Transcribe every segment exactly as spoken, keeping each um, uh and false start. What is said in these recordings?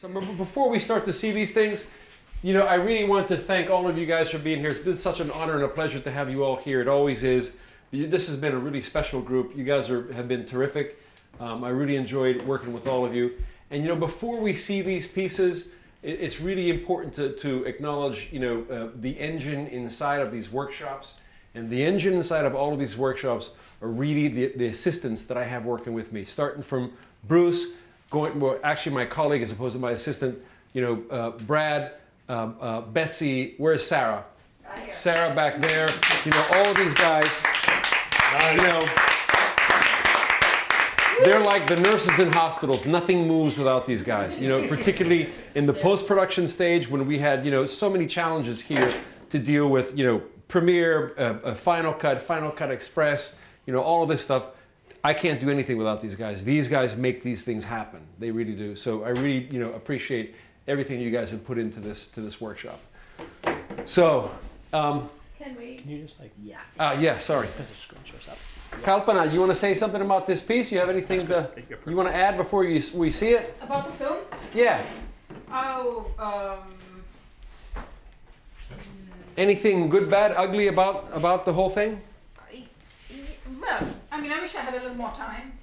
So before we start to see these things, you know, I really want to thank all of you guys for being here. It's been such an honor and a pleasure to have you all here. It always is. This has been a really special group. You guys are, have been terrific. Um, I really enjoyed working with all of you. And, you know, before we see these pieces, it, it's really important to, to acknowledge, you know, uh, the engine inside of these workshops. And the engine inside of all of these workshops are really the, the assistants that I have working with me, starting from Bruce, going, well, actually my colleague as opposed to my assistant, you know, uh, Brad, um, uh, Betsy, where's Sarah? Sarah back there, you know, all of these guys, you know, they're like the nurses in hospitals. Nothing moves without these guys, you know, particularly in the post-production stage when we had, you know, so many challenges here to deal with, you know, Premiere, uh, uh, Final Cut, Final Cut Express, you know, all of this stuff. I can't do anything without these guys. These guys make these things happen. They really do. So I really, you know, appreciate everything you guys have put into this to this workshop. So, um, can we? Can you just like yeah? Uh, yeah, sorry. Because the screen shows up. Kalpana, you want to say something about this piece? You have anything to, you want to add before you we see it? About the film? Yeah. Oh, um. Anything good, bad, ugly about about the whole thing? Well, I mean, I wish I had a little more time.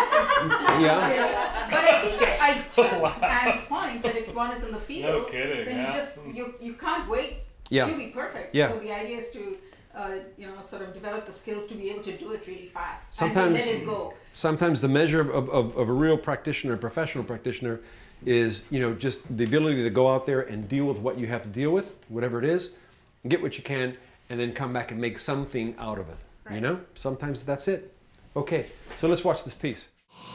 Yeah. But I think I, I took Anne's point that if one is in the field, No kidding, then yeah. you just you you can't wait Yeah. to be perfect. Yeah. So the idea is to uh, you know sort of develop the skills to be able to do it really fast Sometimes, and to let it go. Sometimes the measure of, of, of a real practitioner, a professional practitioner, is you know just the ability to go out there and deal with what you have to deal with, whatever it is, get what you can, and then come back and make something out of it. Right. You know, sometimes that's it. Okay, so let's watch this piece.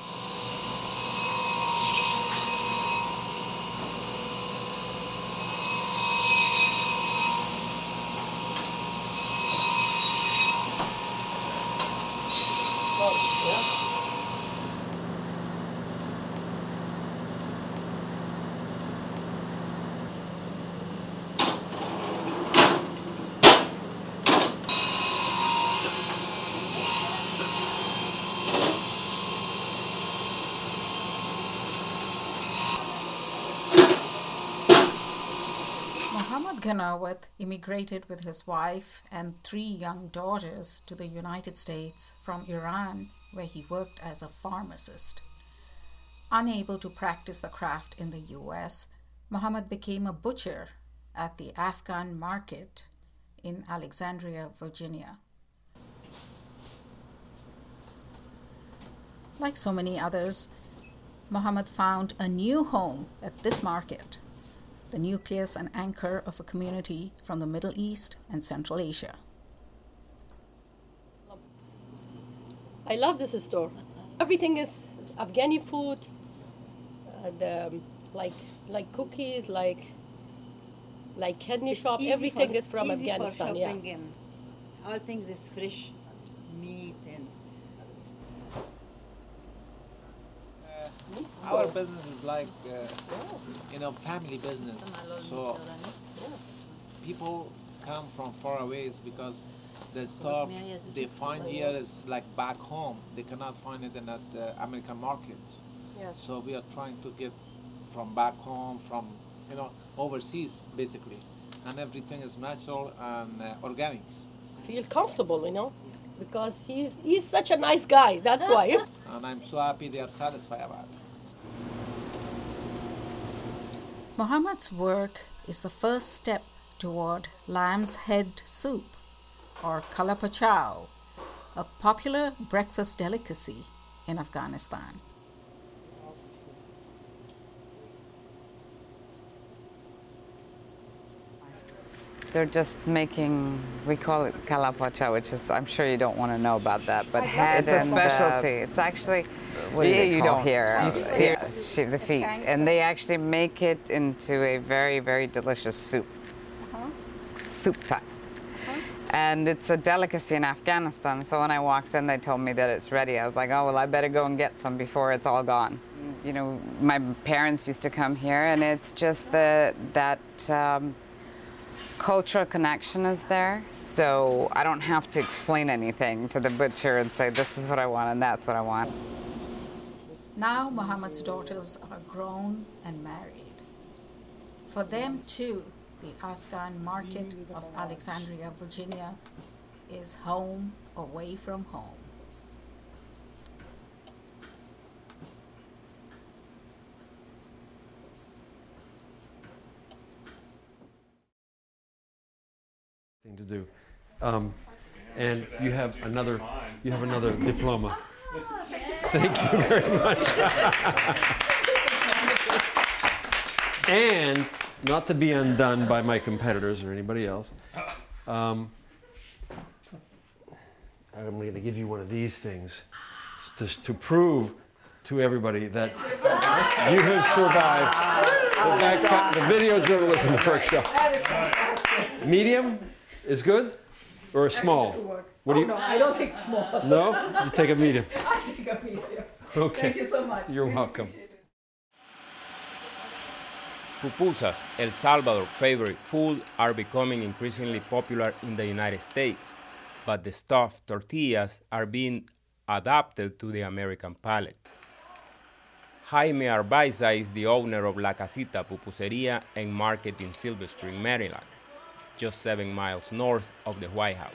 Mohammad Ganawat immigrated with his wife and three young daughters to the United States from Iran, where he worked as a pharmacist. Unable to practice the craft in the U S, Mohammad became a butcher at the Afghan market in Alexandria, Virginia. Like so many others, Mohammad found a new home at this market, the nucleus and anchor of a community from the Middle East and Central Asia. I love this store. Everything is Afghani food, uh, the, like like cookies, like like kidney It's shop. easy Everything for- is from easy Afghanistan. For Yeah. shopping and all things is fresh meat and. Our business is like, uh, you know, family business. So people come from far away because the stuff they find here is like back home. They cannot find it in that uh, American markets. Yeah. So we are trying to get from back home, from, you know, overseas basically. And everything is natural and uh, organics. Feel comfortable, you know, because he's he's such a nice guy. That's why. And I'm so happy they are satisfied about it. Mohammad's work is the first step toward lamb's head soup, or kala pachao, a popular breakfast delicacy in Afghanistan. They're just making, we call it kalapacha, which is, I'm sure you don't want to know about that, but Head it's a and, specialty. Uh, it's actually, what do yeah, they you call don't here? You Uh, see yeah. it, she- the feet, and they actually make it into a very, very delicious soup, Uh-huh. soup type. And it's a delicacy in Afghanistan, so when I walked in, they told me that it's ready. I was like, oh, well, I better go and get some before it's all gone. You know, my parents used to come here, and it's just the, that um, cultural connection is there. So I don't have to explain anything to the butcher and say, this is what I want and that's what I want. Now Mohammad's daughters are grown and married. For them too, the Afghan market of Alexandria, Virginia is home away from home. Thing to do. Um, and you have another, you have another diploma. Thank you very much. And not to be undone by my competitors or anybody else, um, I'm going to give you one of these things to, to prove to everybody that you have survived the, back, the video journalism workshop. Medium is good, or a small? What do you? No, I don't think small. No, you take a medium. I take a medium. Okay. Thank you so much. You're Really welcome. appreciate it. Pupusas, El Salvador's favorite food, are becoming increasingly popular in the United States, but the stuffed tortillas are being adapted to the American palate. Jaime Arbaiza is the owner of La Casita Pupuseria and Market in Silver Spring, Maryland, just seven miles north of the White House.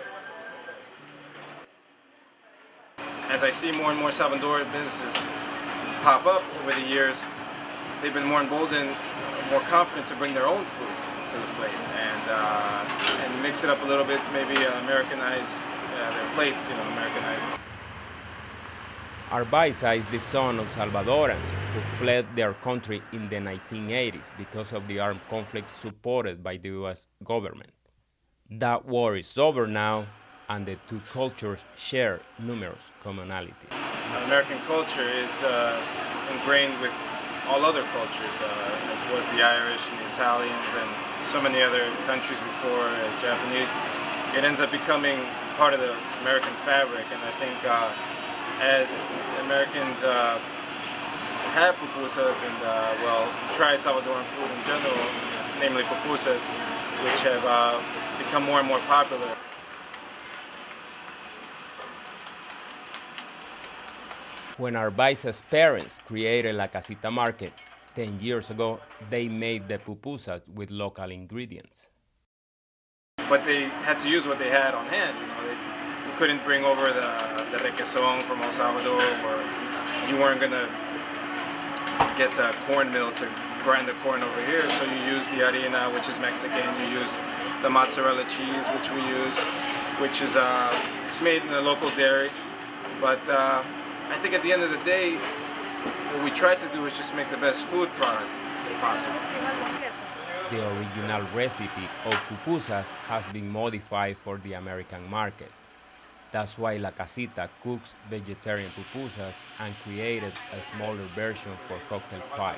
As I see more and more Salvadoran businesses pop up over the years, they've been more emboldened, more confident to bring their own food to the plate and uh, and mix it up a little bit, maybe uh, Americanize uh, their plates, you know, Americanize. Arbaiza is the son of Salvadorans who fled their country in the nineteen eighties because of the armed conflict supported by the U S government. That war is over now, and the two cultures share numerous commonalities. American culture is uh, ingrained with all other cultures, uh, as was the Irish and the Italians and so many other countries before, uh, Japanese. It ends up becoming part of the American fabric, and I think uh, as Americans uh, have pupusas and, uh, well, try Salvadoran food in general, namely pupusas, which have uh, become more and more popular. When Arbaiza's parents created La Casita Market ten years ago, they made the pupusas with local ingredients. But they had to use what they had on hand. You know, they, you couldn't bring over the, the requesón from El Salvador, or you weren't going to get a corn mill to grind the corn over here. So you use the harina, which is Mexican. You use the mozzarella cheese, which we use, which is uh, it's made in the local dairy. But uh, I think at the end of the day, what we try to do is just make the best food product possible. The original recipe of pupusas has been modified for the American market. That's why La Casita cooks vegetarian pupusas and created a smaller version for cocktail pie.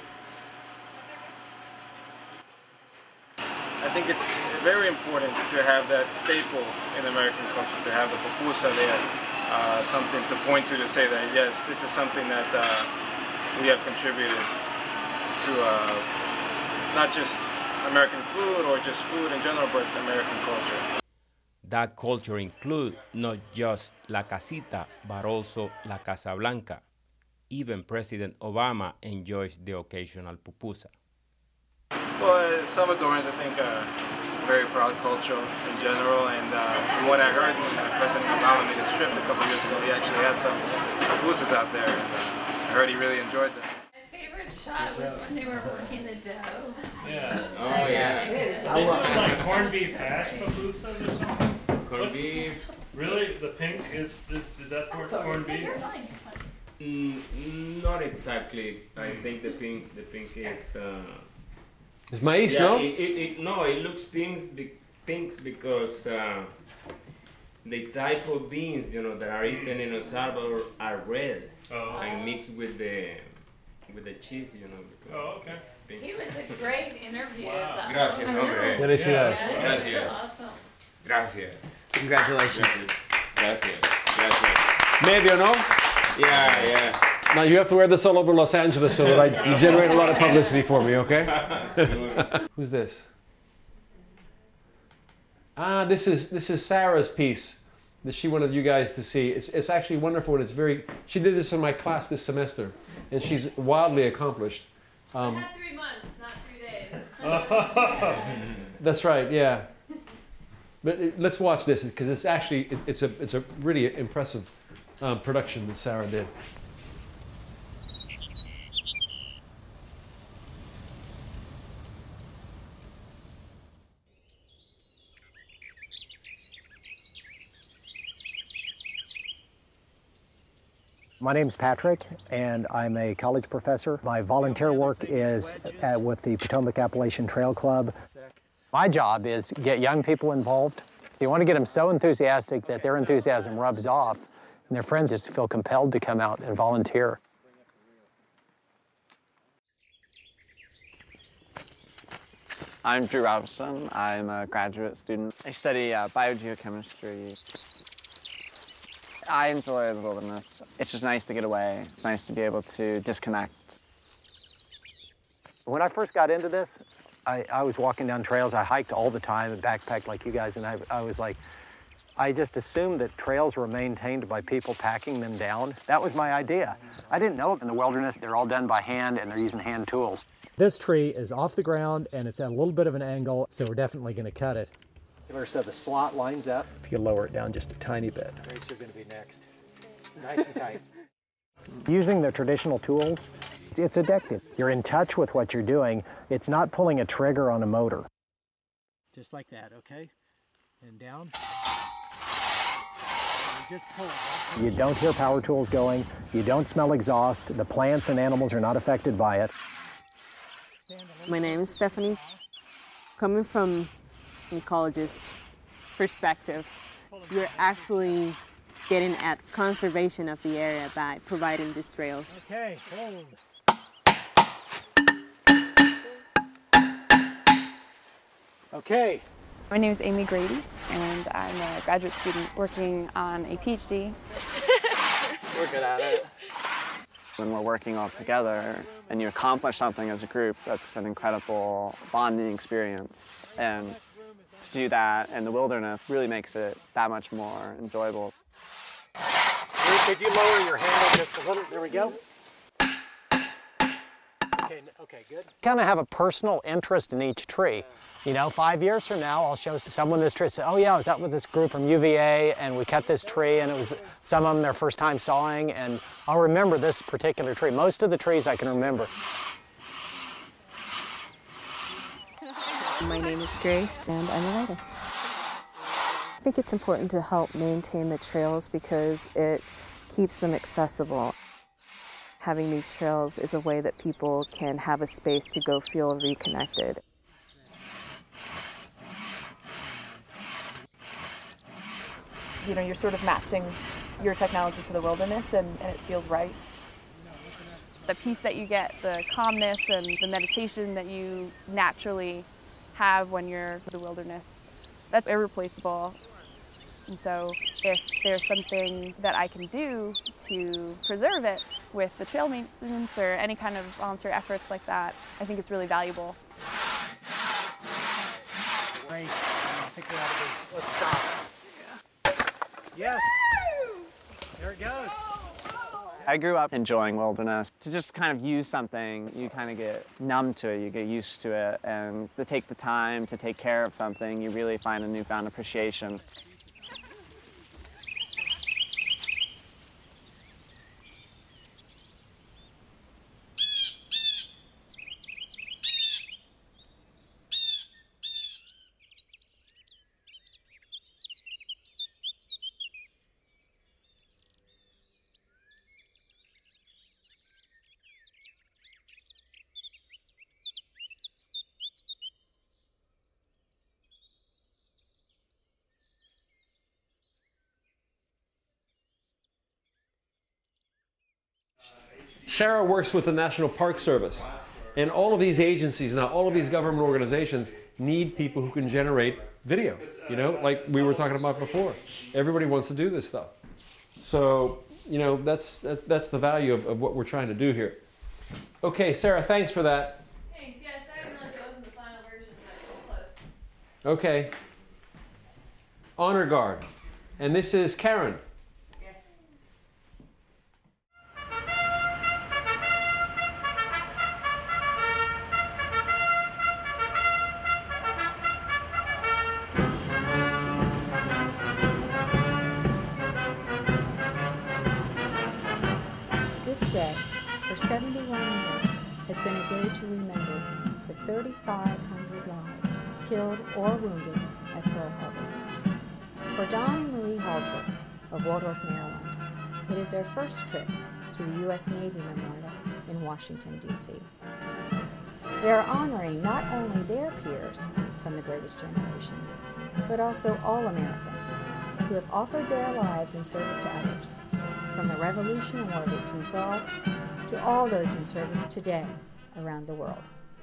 I think it's very important to have that staple in American culture, to have the pupusa there, uh, something to point to to say that, yes, this is something that uh, we have contributed to uh, not just American food or just food in general, but American culture. That culture includes not just La Casita, but also La Casa Blanca. Even President Obama enjoys the occasional pupusa. Well, Salvadorans, I think, are very proud culture in general, and uh, from what I heard when uh, President Obama made his trip a couple years ago, he actually had some pupusas out there, and uh, I heard he really enjoyed them. My favorite shot was when they were working the dough. Yeah. Oh, yeah. They do like corned beef hash pupusas or something? Corned beef. Really? The pink is, is, is that towards corned beef? You're fine. Mm, not exactly. I think the pink, the pink is. Uh, It's maíz, yeah, no? It, it, it, no, it looks pinks, be, pinks because uh, the type of beans, you know, that are eaten in El Salvador are red Oh. and mixed with the with the cheese, you know. Oh, okay. Pink. He was a great interview. Wow. though. Gracias, hombre. Felicidades. Yeah, Gracias. that was awesome. Gracias. Congratulations. Gracias. Gracias. Maybe or no? Yeah, yeah. Now you have to wear this all over Los Angeles so that I, you generate a lot of publicity for me, okay? Who's this? Ah, this is this is Sarah's piece that she wanted you guys to see. It's it's actually wonderful, and it's very. She did this in my class this semester, and she's wildly accomplished. Um, I had three months, not three days. That's right, yeah. But it, let's watch this because it's actually it, it's a it's a really impressive um, production that Sarah did. My name's Patrick, and I'm a college professor. My volunteer work is at, with the Potomac Appalachian Trail Club. My job is to get young people involved. You want to get them so enthusiastic that their enthusiasm rubs off, and their friends just feel compelled to come out and volunteer. I'm Drew Robertson. I'm a graduate student. I study uh, biogeochemistry. I enjoy the wilderness. It's just nice to get away. It's nice to be able to disconnect. When I first got into this, I, I was walking down trails. I hiked all the time and backpacked like you guys, and I, I was like, I just assumed that trails were maintained by people packing them down. That was my idea. I didn't know in the wilderness they're all done by hand and they're using hand tools. This tree is off the ground and it's at a little bit of an angle, so we're definitely going to cut it. So the slot lines up. If you lower it down just a tiny bit. Rates are going to be next. Nice and tight. Using the traditional tools, it's addictive. You're in touch with what you're doing. It's not pulling a trigger on a motor. Just like that, okay? And down. And just pull. You don't hear power tools going. You don't smell exhaust. The plants and animals are not affected by it. My name is Stephanie. Coming from an ecologist perspective, you're actually getting at conservation of the area by providing these trails. Okay, hold. Okay. My name is Amy Grady, and I'm a graduate student working on a PhD. We're good at it. When we're working all together and you accomplish something as a group, that's an incredible bonding experience. And to do that in the wilderness really makes it that much more enjoyable. Could you lower your handle just a little? There we go. Okay, okay, good. Kind of have a personal interest in each tree. You know, five years from now, I'll show someone this tree. Say, oh yeah, I was out with this group from U V A, and we cut this tree, and it was some of them their first time sawing, and I'll remember this particular tree. Most of the trees I can remember. My name is Grace, and I'm a writer. I think it's important to help maintain the trails because it keeps them accessible. Having these trails is a way that people can have a space to go feel reconnected. You know, you're sort of matching your technology to the wilderness, and, and it feels right. The peace that you get, the calmness and the meditation that you naturally have when you're in the wilderness, that's irreplaceable. And so if there's something that I can do to preserve it with the trail maintenance or any kind of volunteer efforts like that, I think it's really valuable. Great. I think we ought to be, let's stop. Yeah. Yes. There it goes. I grew up enjoying wilderness. To just kind of use something, you kind of get numb to it, you get used to it, and to take the time to take care of something, you really find a newfound appreciation. Sarah works with the National Park Service, and all of these agencies now, all of these government organizations need people who can generate video, you know, like we were talking about before. Everybody wants to do this stuff. So, you know, that's that, that's the value of, of what we're trying to do here. Okay, Sarah, thanks for that. Thanks. Yes, I didn't realize it wasn't the final version, but it's close. Okay. Honor Guard. And this is Karen. day, for seventy-one years, has been a day to remember the thirty-five hundred lives killed or wounded at Pearl Harbor. For Don and Marie Halter of Waldorf, Maryland, it is their first trip to the U S Navy Memorial in Washington, D C They are honoring not only their peers from the greatest generation, but also all Americans who have offered their lives in service to others, from the Revolutionary War of eighteen twelve to all those in service today around the world.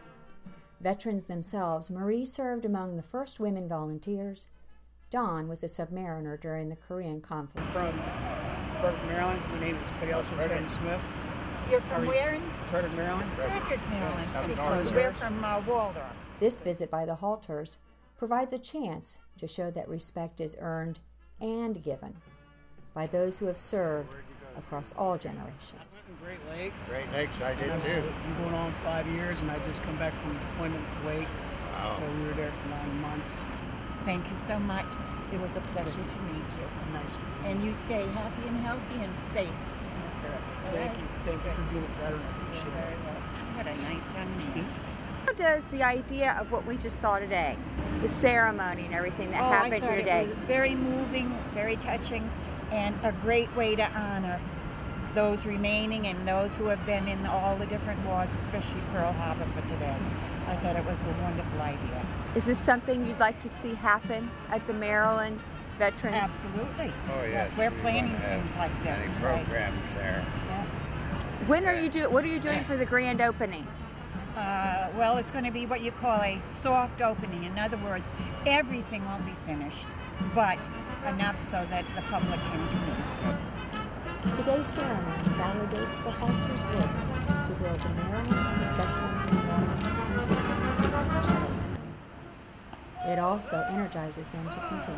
Veterans themselves, Marie served among the first women volunteers. Don was a submariner during the Korean conflict. From Frederick, Maryland. My name is Petty Officer Kevin Smith. You're from where? Frederick, Maryland. Frederick, Maryland. Yes, We're from uh, Waldorf. This visit by the Halters provides a chance to show that respect is earned and given by those who have served across all generations. Great Lakes. Great Lakes, I did I've too. been going on five years, and I just come back from deployment in Kuwait. Wow. So we were there for nine months. Thank you so much. It was a pleasure to meet you. Nice. And you stay happy and healthy and safe in the service. all Thank right? you. Thank you for being a veteran. I appreciate You're very it. welcome. What a nice young man. How does the idea of what we just saw today, the ceremony and everything that Oh, happened I thought here today? It was very moving, very touching, and a great way to honor those remaining and those who have been in all the different wars, especially Pearl Harbor for today. I thought it was a wonderful idea. Is this something you'd like to see happen at the Maryland Veterans? Absolutely. Oh, yes, yes, we're we planning wanna have things like this. many right. programs there. Yeah. When are you do? What are you doing for the grand opening? Uh, well, it's going to be what you call a soft opening. In other words, everything won't be finished, but enough so that the public can come in. Today's ceremony validates the Halters' work to build the Maryland Veterans Memorial Museum in Charles County. It also energizes them to continue.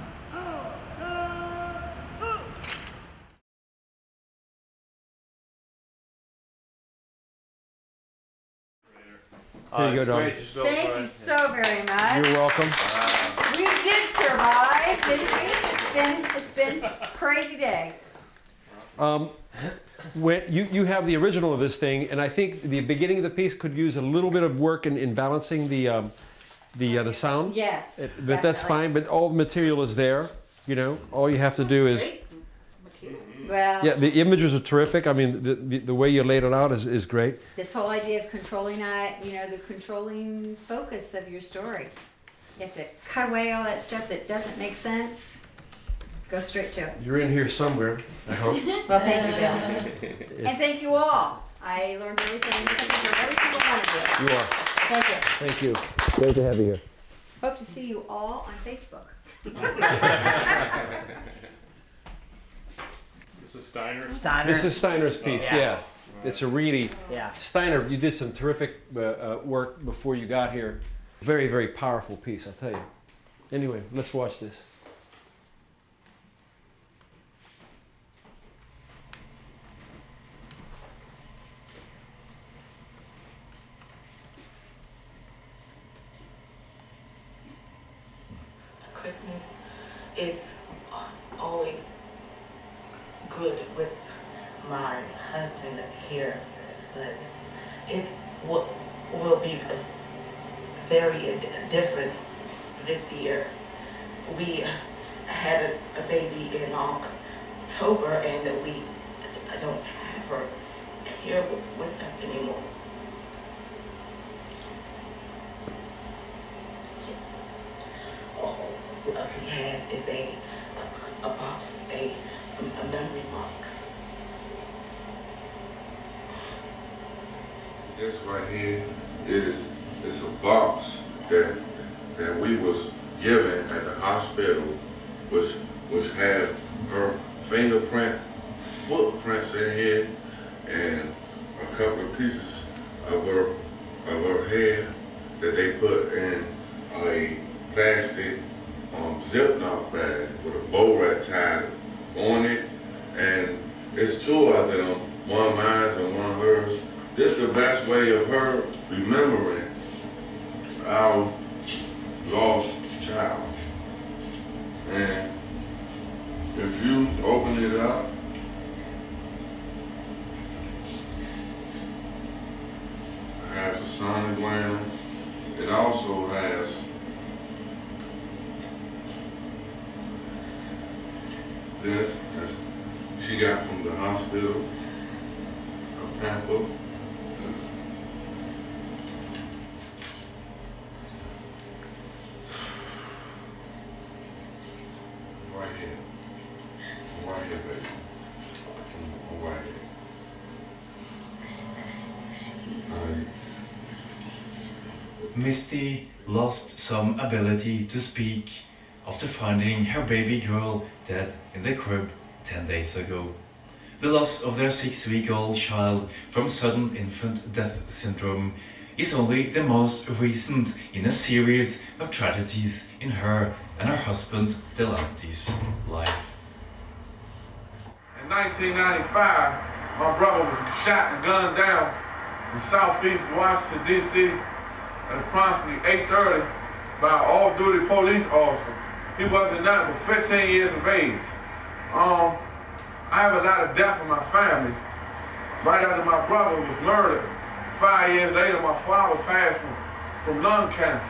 Here you go, Don. Thank you so very much. You're welcome. We did survive, didn't we? It's been it's been a crazy day. Um, when you, you have the original of this thing, and I think the beginning of the piece could use a little bit of work in, in balancing the um, the uh, the sound. Yes, It- but that's fine. But all the material is there. You know, all you have to do is. Well, Yeah, the images are terrific. I mean, the the, the way you laid it out is, is great. this whole idea of controlling that, you know, the controlling focus of your story. You have to cut away all that stuff that doesn't make sense. Go straight to it. You're in here somewhere, I hope. Well, thank you, Bill. And thank you all. I learned everything from every single one of you. You are. Thank you. Thank you. Great to have you here. Hope to see you all on Facebook. This is Steiner's? Steiner. This is Steiner's piece, yeah. Yeah. It's a really, Yeah. Steiner, you did some terrific uh, uh, work before you got here. Very, very powerful piece, I'll tell you. Anyway, let's watch this. Christmas is always good with my husband here, but it will, will be very different this year. We had a, a baby in October and we don't have her here with, with us anymore. All we have is a, a, a box, a, a memory box. This right here is it's a box that that we was given at the hospital, which which had her fingerprint, footprints in here, and a couple of pieces of her of her hair that they put in a plastic um, Ziploc bag with a bow tie tied on it, and it's two of them, one mine and one hers. This is the best way of her remembering our lost child. And if you open it up, programs. It also has this, as she got from the hospital, a pamper. Right here. Right here, baby. Right here. Right. Misty lost some ability to speak after finding her baby girl dead in the crib ten days ago. The loss of their six-week-old child from sudden infant death syndrome is only the most recent in a series of tragedies in her and her husband Delante's life. In nineteen ninety-five, my brother was shot and gunned down in southeast Washington, D C at approximately eight thirty by an off-duty police officer. He wasn't nothing but fifteen years of age. Um, I have a lot of death in my family. Right after my brother was murdered, five years later, my father passed from, from lung cancer.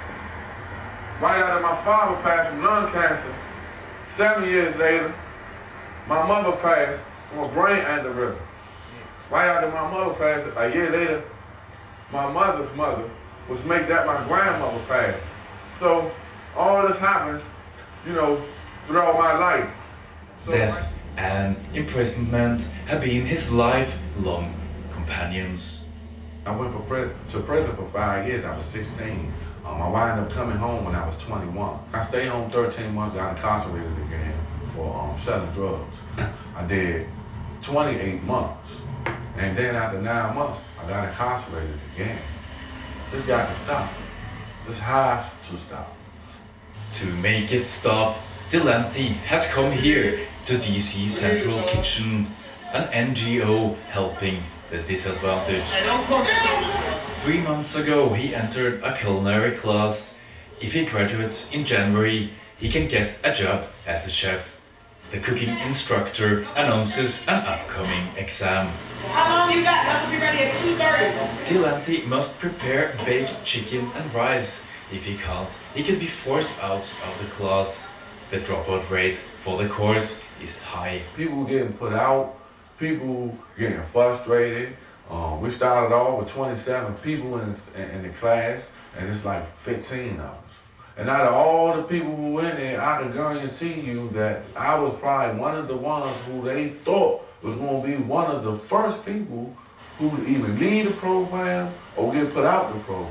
Right after my father passed from lung cancer, seven years later, my mother passed from a brain aneurysm. Right after my mother passed, a year later, my mother's mother, which made that my grandmother passed. So all this happened, you know, throughout my life. So Death and imprisonment have been his lifelong companions. I went for pri to prison for five years. I was sixteen. Um, I wound up coming home when I was twenty-one. I stayed home thirteen months, got incarcerated again for um, selling drugs. I did twenty-eight months. And then after nine months, I got incarcerated again. This got to stop. This has to stop. To make it stop, Delante has come here to D C Central Kitchen, an N G O helping the disadvantaged. Three months ago, he entered a culinary class. If he graduates in January, he can get a job as a chef. The cooking instructor announces an upcoming exam. How long you got? That will be ready at two thirty. Delante must prepare baked chicken and rice. If he can't, he could be forced out of the class. The dropout rate for the course is high. People getting put out, people getting frustrated. Um, we started off with twenty-seven people in, in the class, and it's like fifteen of us. And out of all the people who were in there, I can guarantee you that I was probably one of the ones who they thought was going to be one of the first people who would even leave the program or get put out the program.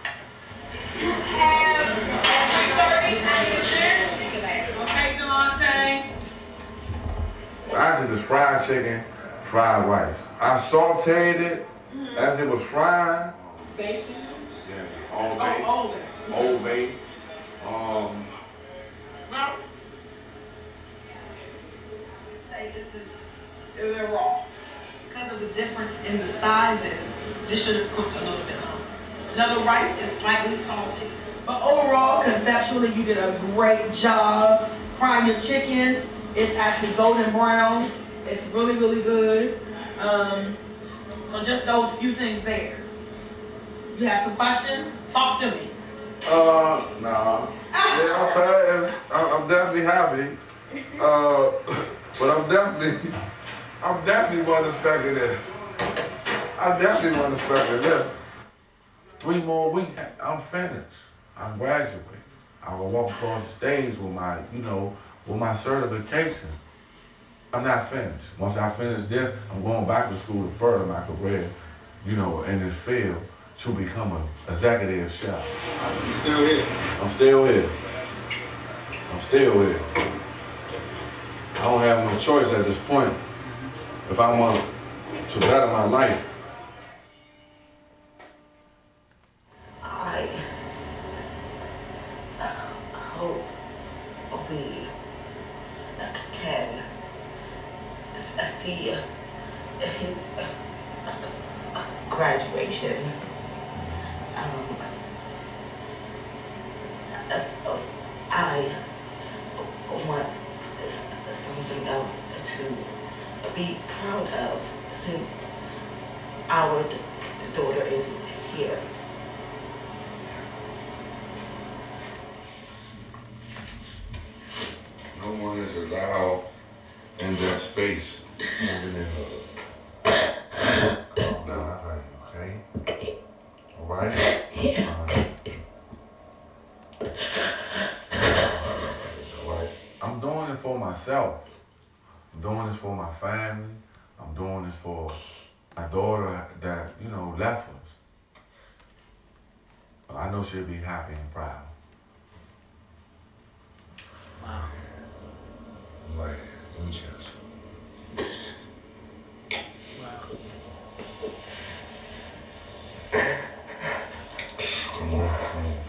You have thirty Okay, Delante. I said just fried chicken, fried rice. I sauteed it mm-hmm. as it was fried. Bacon? Yeah, all bay. Oh, Old Bay. Old Bay. Um, well, say this is, is it raw? Because of the difference in the sizes, this should have cooked a little bit longer. Now the rice is slightly salty. But overall, conceptually, you did a great job. Frying your chicken, it's actually golden brown. It's really, really good. Um, so just those few things there. You have some questions? Talk to me. Uh, nah. Yeah, I passed. I'm definitely happy. Uh, but I'm definitely, I'm definitely wasn't expecting this. I definitely wasn't expecting this. Three more weeks, I'm finished. I'm graduating. I will walk across the stage with my, you know, with my certification. I'm not finished. Once I finish this, I'm going back to school to further my career, you know, in this field to become an executive chef. You still here? I'm still here. I'm still here. I don't have no choice at this point. If I want to better my life. I hope we can see his graduation. Um, I want something else to be proud of since our daughter is here. face. Calm down, okay? All right? Yeah. All right. All right. I'm doing it for myself. I'm doing this for my family. I'm doing this for my daughter that, you know, left us. I know she'll be happy and proud. Wow. Like, muchas. Wow. Come on, come on.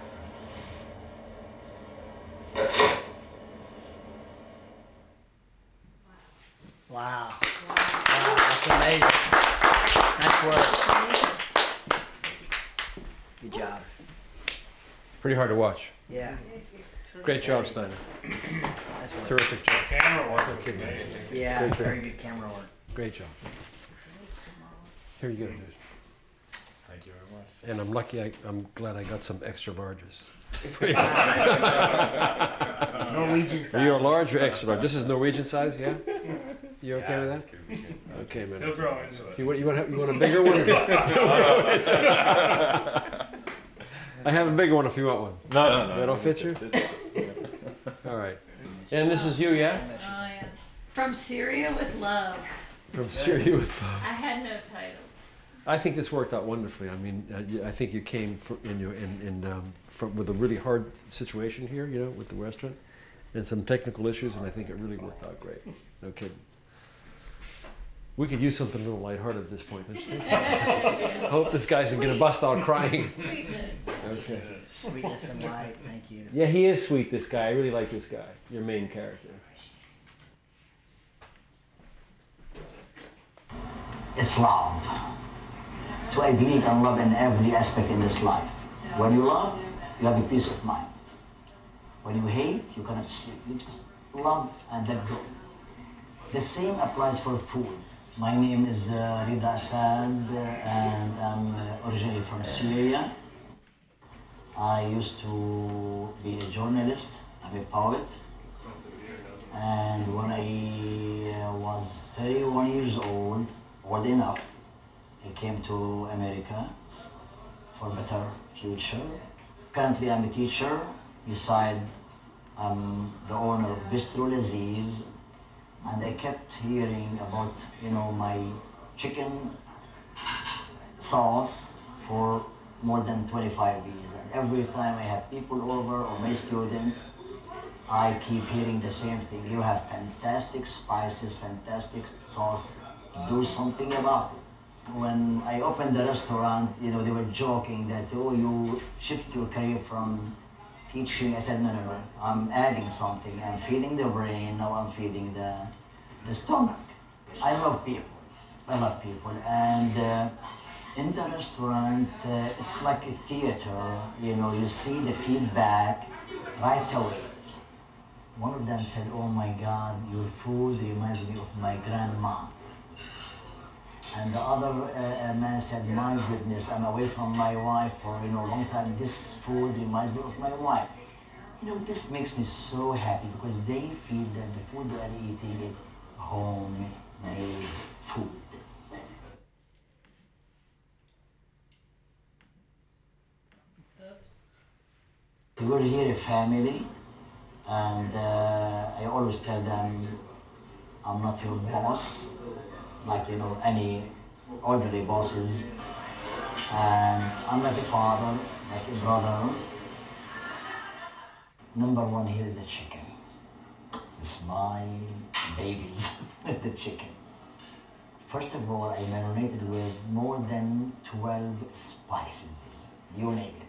Wow. Wow, that's amazing. Nice work. Good job. Pretty hard to watch. Yeah. Great job, Steiner. Nice work. Terrific job. Camera work No was kidding. amazing. Yeah, Great job. very good camera work. Great job. Here you go, dude. Thank you very much. And I'm lucky, I, I'm glad I got some extra larges. Norwegian Are you a size. large or extra large? This is Norwegian size, yeah? You okay Yeah, with that's that? good, good. Okay, man. He'll grow into it. If you want, you want, have- you want a bigger one? Is it- I have a bigger one if you want one. No, no, no. That'll fit you? All right. And this is you, yeah? Oh, yeah. From Syria with Love. From Syria with Love. I had no titles. I think this worked out wonderfully. I mean, uh, you- I think you came from, in, your, in, in, um, from, with a really hard situation here, you know, with the restaurant, and some technical issues, and I think it really worked out great. No kidding. We could use something a little lighthearted at this point, don't you think? I hope this guy's going to bust out crying. Sweetness. Okay. Sweetness and light, thank you. Yeah, he is sweet, this guy. I really like this guy, your main character. It's love. So I believe in love in every aspect in this life. When you love, you have a peace of mind. When you hate, you cannot sleep. You just love and let go. The same applies for food. My name is uh, Rida Assad, uh, and I'm uh, originally from Syria. I used to be a journalist, I'm a poet. And when I uh, was thirty-one years old, old enough, I came to America for a better future. Currently I'm a teacher, beside I'm the owner of Bistro Laziz, and I kept hearing about, you know, my chicken sauce for more than twenty-five years. And every time I have people over or my students, I keep hearing the same thing. You have fantastic spices, fantastic sauce. Do something about it. When I opened the restaurant, you know, they were joking that, oh, you shift your career from teaching. I said, no, no, no. I'm adding something. I'm feeding the brain. Now I'm feeding the, the stomach. I love people. I love people. And uh, in the restaurant, uh, it's like a theater. You know, you see the feedback right away. One of them said, oh my God, your food reminds me of my grandma. And the other uh, man said, my goodness, I'm away from my wife for, you know, a long time. This food reminds me of my wife. You know, this makes me so happy because they feel that the food they are eating is homemade food. We were here a family, and uh, I always tell them, I'm not your boss, like, you know, any ordinary bosses. And I'm like a father, like a brother. Number one here is the chicken. It's my babies, the chicken. First of all, I marinated with more than twelve spices, you name it.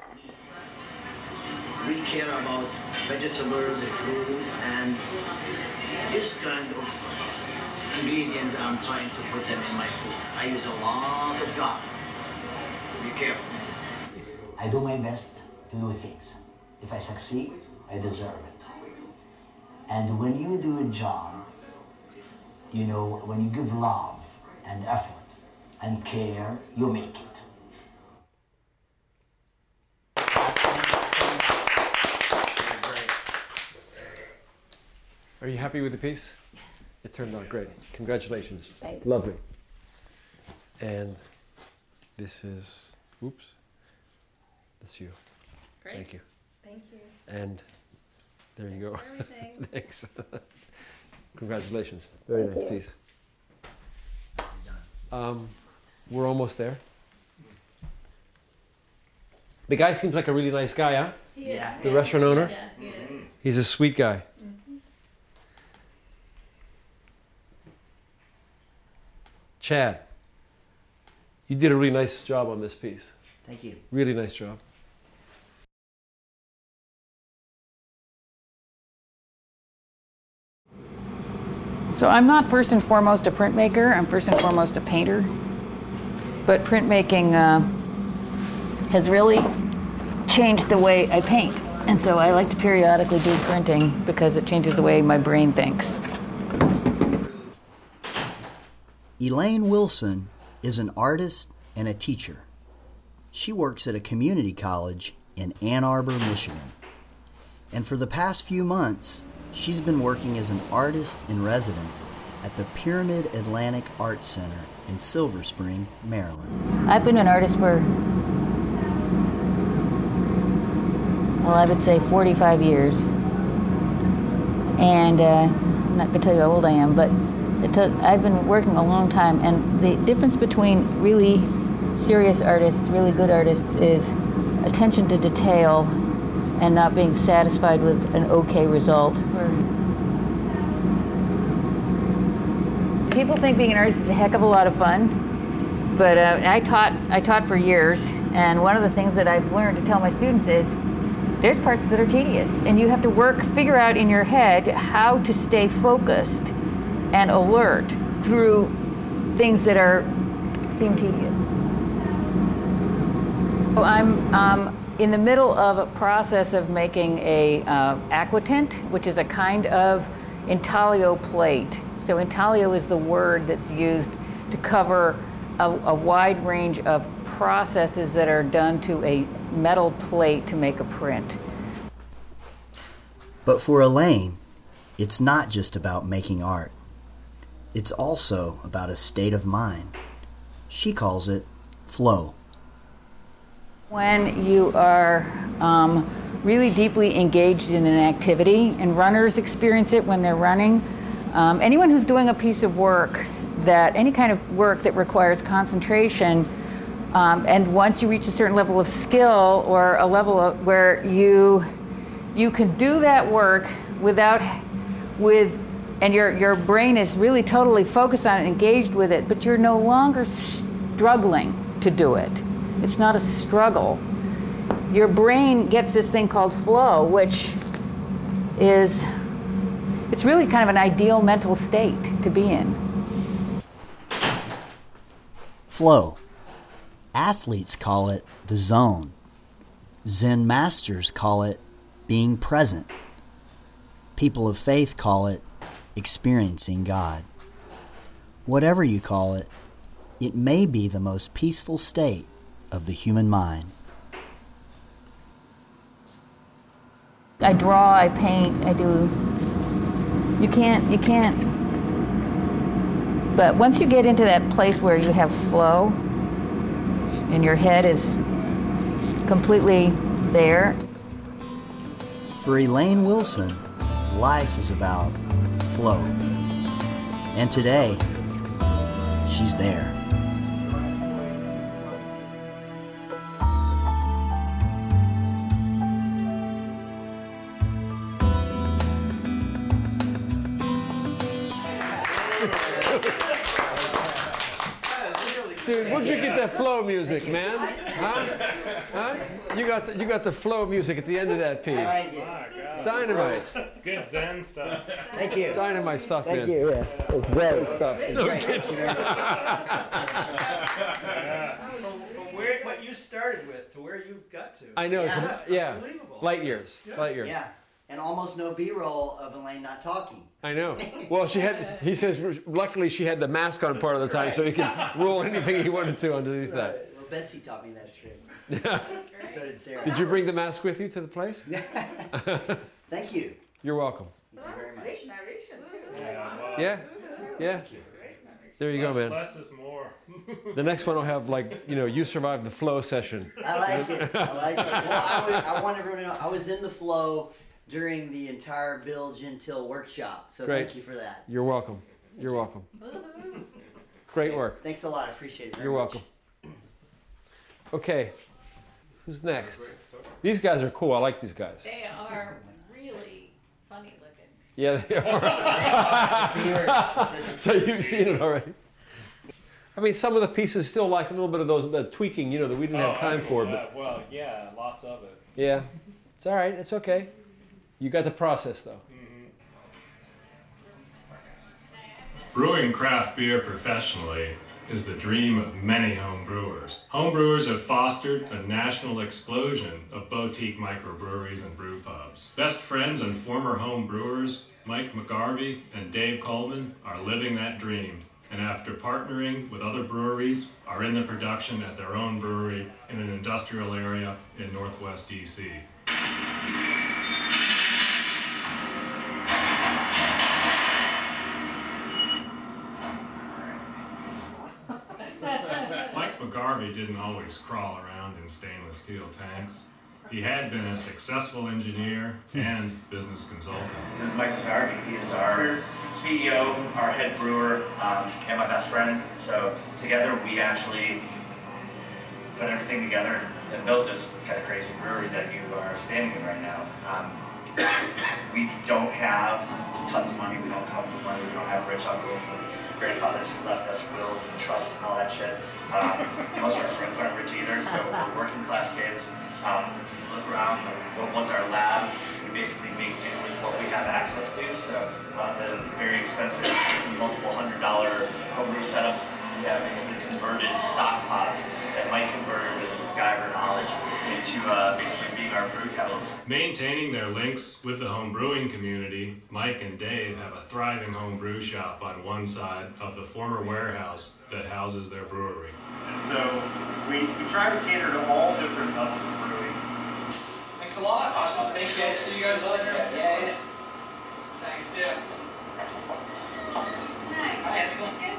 We care about vegetables, fruits, and this kind of ingredients I'm trying to put them in my food. I use a lot of garlic. Be careful. I do my best to do things. If I succeed, I deserve it. And when you do a job, you know, when you give love and effort and care, you make it. Are you happy with the piece? It turned out great. Congratulations. Thanks. Lovely. And this is, oops, that's you. Great. Thank you. Thank you. And there you Thanks go. for everything. Thanks. Congratulations. Very nice piece. Um, we're almost there. The guy seems like a really nice guy, huh? He is. The restaurant owner? Yes, he is. He's a sweet guy. Mhm. Chad, you did a really nice job on this piece. Thank you. Really nice job. So I'm not first and foremost a printmaker, I'm first and foremost a painter. But printmaking uh, has really changed the way I paint. And so I like to periodically do printing because it changes the way my brain thinks. Elaine Wilson is an artist and a teacher. She works at a community college in Ann Arbor, Michigan. And for the past few months, she's been working as an artist in residence at the Pyramid Atlantic Art Center in Silver Spring, Maryland. I've been an artist for, well, I would say forty-five years. And uh, I'm not going to tell you how old I am, but it took, I've been working a long time. And the difference between really serious artists, really good artists, is attention to detail and not being satisfied with an okay result. People think being an artist is a heck of a lot of fun, but uh, I taught I taught for years, and one of the things that I've learned to tell my students is there's parts that are tedious, and you have to work, figure out in your head how to stay focused and alert through things that are seem tedious. So I'm um, in the middle of a process of making a uh, aquatint, which is a kind of intaglio plate. So intaglio is the word that's used to cover a, a wide range of processes that are done to a metal plate to make a print. But for Elaine, it's not just about making art. It's also about a state of mind. She calls it flow. When you are um, really deeply engaged in an activity, and runners experience it when they're running, um, anyone who's doing a piece of work, that any kind of work that requires concentration, um, and once you reach a certain level of skill or a level of where you you can do that work without with and your your brain is really totally focused on it, engaged with it, but you're no longer struggling to do it. It's not a struggle. Your brain gets this thing called flow, which is, it's really kind of an ideal mental state to be in. Flow. Athletes call it the zone. Zen masters call it being present. People of faith call it experiencing God. Whatever you call it, it may be the most peaceful state of the human mind. I draw, I paint, I do. You can't, you can't. But once you get into that place where you have flow and your head is completely there. For Elaine Wilson, life is about flow. And today, she's there. Dude, where'd you get that flow music, man? Huh? Huh? You got the, you got the flow music at the end of that piece. Dynamite. Good Zen stuff. Thank you. Dynamite stuff, Thank man. you. Yeah, it's great stuff. No kidding. From where what you started with to where you got to. I know. Yeah, It's, that's yeah. unbelievable. Light years. Yeah. Light years. Yeah, and almost no B-roll of Elaine not talking. I know. Well, she had. He says, luckily she had the mask on part of the time, so he could roll anything he wanted to underneath Right. that. Well, Betsy taught me that trick. Yeah. So did Sarah. Did you bring the mask with you to the place? Thank you. You're welcome. That was great narration too. Yeah, Yeah? Yeah? There you go, man. Less is more. The next one will have, like, you know, you survived the flow session. I like it. I like it. Well, I, was, I want everyone to know I was in the flow during the entire Bill Gentile workshop. So Great. Thank you for that. You're welcome. You're welcome. Great work. Thanks a lot. I appreciate it very You're much. welcome. Okay. Who's next? These guys are cool. I like these guys. They are really funny looking. Yeah, they are. So you've seen it already. I mean, some of the pieces still like a little bit of those the tweaking, you know, that we didn't Oh, have time I- for. uh, But well, yeah, lots of it. yeah, it's all right. It's okay. You got the process, though. Brewing craft beer professionally is the dream of many home brewers. Home brewers have fostered a national explosion of boutique microbreweries and brew pubs. Best friends and former home brewers Mike McGarvey and Dave Coleman are living that dream, and after partnering with other breweries, are in the production at their own brewery in an industrial area in Northwest D C. Mike McGarvey didn't always crawl around in stainless steel tanks. He had been a successful engineer and business consultant. This is Mike McGarvey. He is our C E O, our head brewer, um, and my best friend. So together we actually put everything together and built this kind of crazy brewery that you are standing in right now. Um, we don't have tons of money. We don't come from money. We don't have rich uncles and grandfathers who left us wills and trusts and all that shit. Um, most of our friends aren't rich either, so we're working class kids. Um, if you look around, what was our lab? We basically make do with what we have access to. So rather than very expensive, multiple hundred dollar homebrew setups, we have basically converted stock pots that Mike converted with his MacGyver knowledge into uh, basically being our brew kettles. Maintaining their links with the home brewing community, Mike and Dave have a thriving home brew shop on one side of the former warehouse that houses their brewery. And so we, we try to cater to all different levels of brewing. Thanks a lot. Awesome. Thanks, guys. See you guys later. Yeah. Thanks, yeah. Hi, how's it going?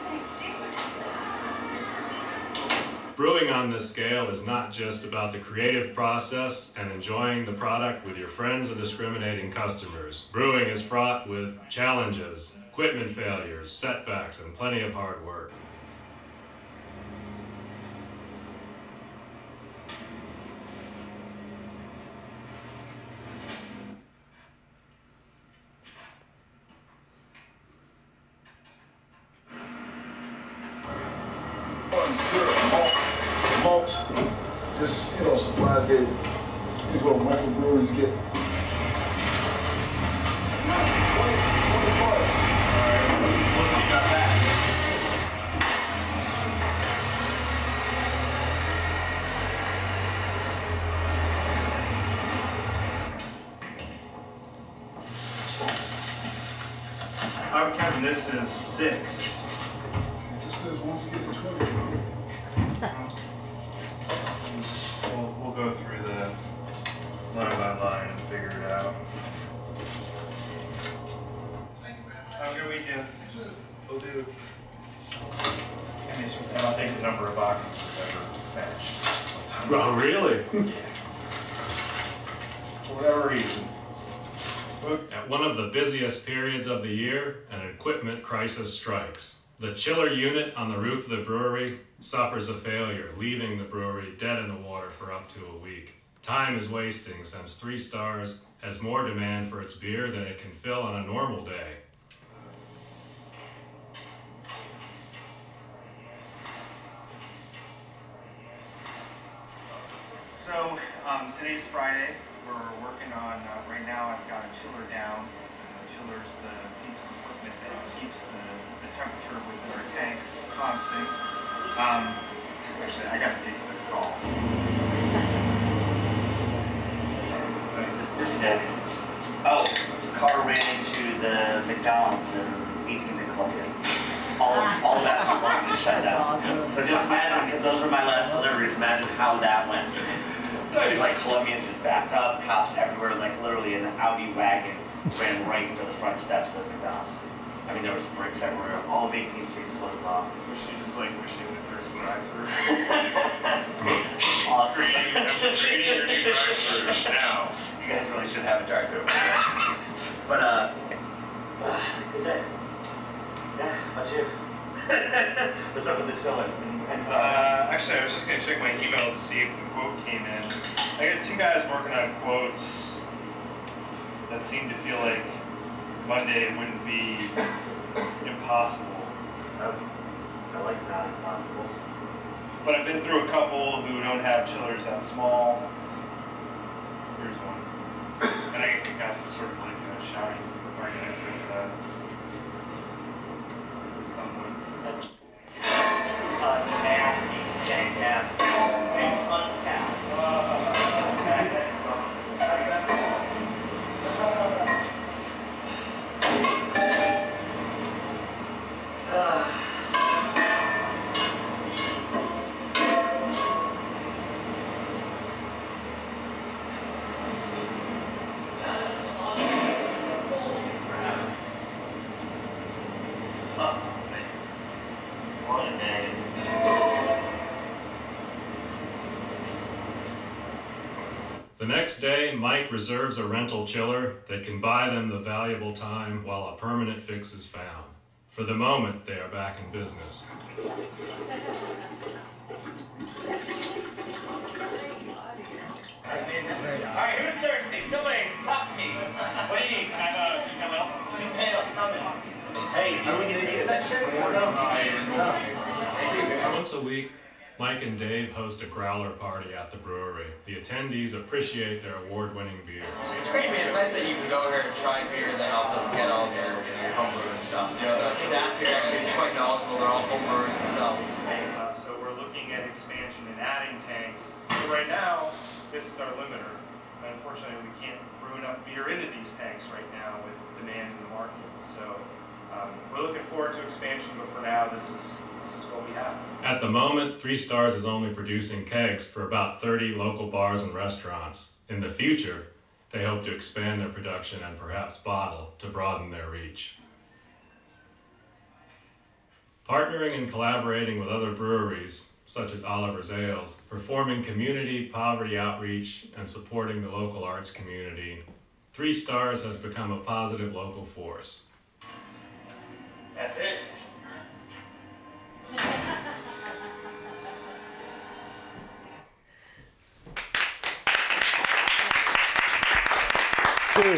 Brewing on this scale is not just about the creative process and enjoying the product with your friends and discriminating customers. Brewing is fraught with challenges, equipment failures, setbacks, and plenty of hard work. Malt, just, you know, supplies get, these little microbreweries get. twenty bucks. Alright, what you got that? I'm counting this as six. It just says once you get to twenty, bro. We'll, we'll go through the line by line and figure it out. Have a good weekend. We'll do. I mean, I don't think the number of boxes is ever matched. Oh, really? For whatever reason. At one of the busiest periods of the year, an equipment crisis strikes. The chiller unit on the roof of the brewery suffers a failure, leaving the brewery dead in the water for up to a week. Time is wasting since Three Stars has more demand for its beer than it can fill on a normal day. So, um, today's Friday. We're working on, uh, right now I've got a chiller down. The chiller's the piece of equipment that keeps the, the temperature within our tanks constant. Um, actually, I gotta take this call. This is dead. Oh, the car ran into the McDonald's in eighteenth and Columbia. All, all of that was going to shut down. Awesome. So just imagine, because those were my last deliveries, imagine how that went. It's like Columbians just backed up, cops everywhere, like literally an Audi wagon ran right into the front steps of McDonald's. I mean, there was breaks everywhere. All of eighteenth Street closed off. Was she just like wishing that there's a drive-through? Awesome. Creating your drive-through now. You guys really should have a drive-through. But, uh, good day. Yeah, how about you? What's up with the tiller? Uh, actually, I was just going to check my email to see if the quote came in. I got two guys working on quotes that seem to feel like Monday wouldn't be impossible. I like not impossible. But I've been through a couple who don't have chillers that small. Here's one. And I got sort of like a shouting argument with uh, someone. Uh, nasty, fantastic, and untapped. What a day. The next day, Mike reserves a rental chiller that can buy them the valuable time while a permanent fix is found. For the moment, they are back in business. Alright, who's thirsty? Somebody talk to me. What do you need? Can I go to come out? Two pails, coming. Hey, are we gonna use that shit? Once a week, Mike and Dave host a growler party at the brewery. The attendees appreciate their award-winning beer. It's great, man. It's nice that you can go here and try beer and then also get all your, your homebrew and stuff. You know, the staff here actually is quite knowledgeable. They're all homebrewers themselves. Uh, so we're looking at expansion and adding tanks. So right now, this is our limiter. And unfortunately, we can't brew enough beer into these tanks right now with demand in the market. So um, we're looking forward to expansion, but for now, this is this is what we have. At the moment, Three Stars is only producing kegs for about thirty local bars and restaurants. In the future, they hope to expand their production and perhaps bottle to broaden their reach. Partnering and collaborating with other breweries, such as Oliver's Ales, performing community poverty outreach and supporting the local arts community, Three Stars has become a positive local force. That's it. Dude,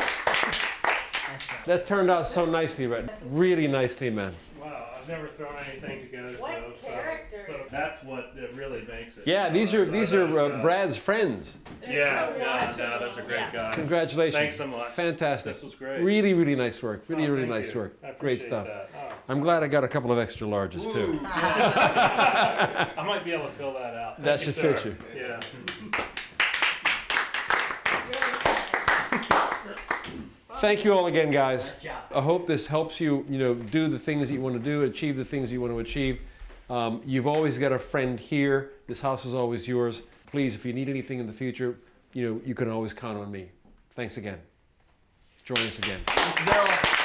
that turned out so nicely, but really nicely, man. Wow, I've never thrown anything together, so, What character? so, so that's what it really makes it. Yeah, these are these are uh, guys. Brad's friends. Yeah, yeah, no, those are great guys. Congratulations. Thanks so much. Fantastic. This was great. Really, really nice work. Really, Oh, really thank nice you. work. I Great appreciate stuff. that. Oh. I'm glad I got a couple of extra larges too. Ooh, yeah. I might be able to fill that out. Thank That you, should sir. fit you. Yeah. Thank you all again, guys. I hope this helps you, you know, do the things that you want to do, achieve the things you want to achieve. Um, you've always got a friend here. This house is always yours. Please, if you need anything in the future, you know, you can always count on me. Thanks again. Join us again.